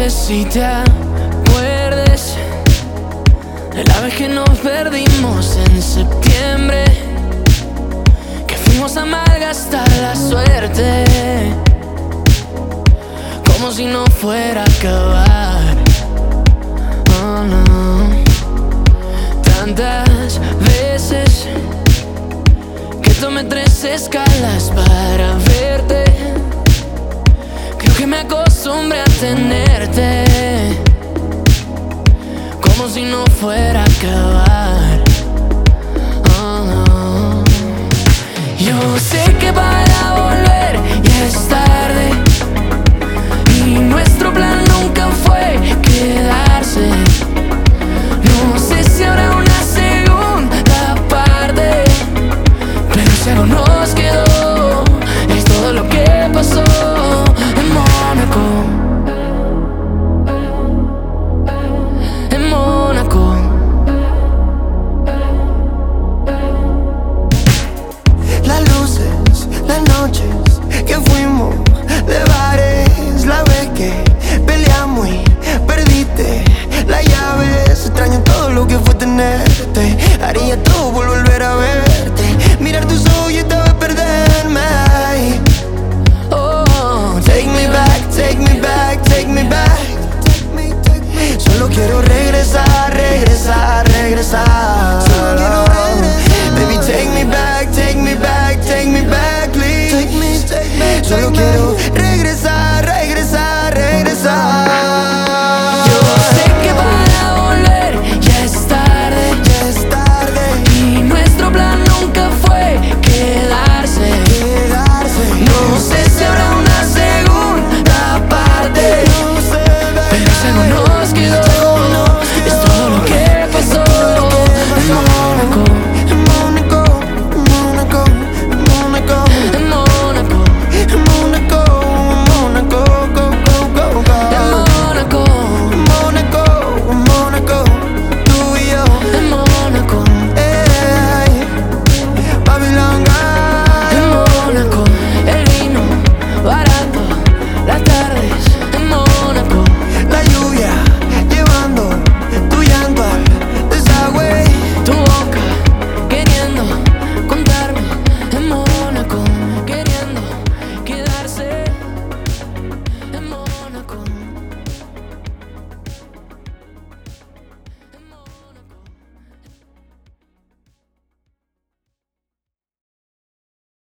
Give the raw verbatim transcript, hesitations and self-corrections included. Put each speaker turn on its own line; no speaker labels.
sé si te acuerdes de la vez que nos perdimos en septiembre, que fuimos a malgastar la suerte, como si no fuera a acabar. Oh no. Tantas veces que tomé tres escalas para verte, creo que me acostumbré a tenerte, como si no fuera a acabar. Oh no. Yo sé que para volver ya es tarde, y nuestro plan nunca fue quedarse. No sé si habrá una segunda parte, pero si algo nos quedó es todo lo que pasó en Mónaco. En Mónaco.
Las luces, las noches que fuimos de bares, la vez que peleamos y perdiste las llaves. Extraño todo lo que fue tenerte, haría todo por volver a verte, mirar tus ojos y esta vez perderme.
Oh,
Take me back, take me back, take me back. Solo quiero regresar, regresar, regresar.
Solo quiero regresar.
Baby, take me back, take me back, take me back, please.
Take me, take me,
Solo
take me.
quiero regresar.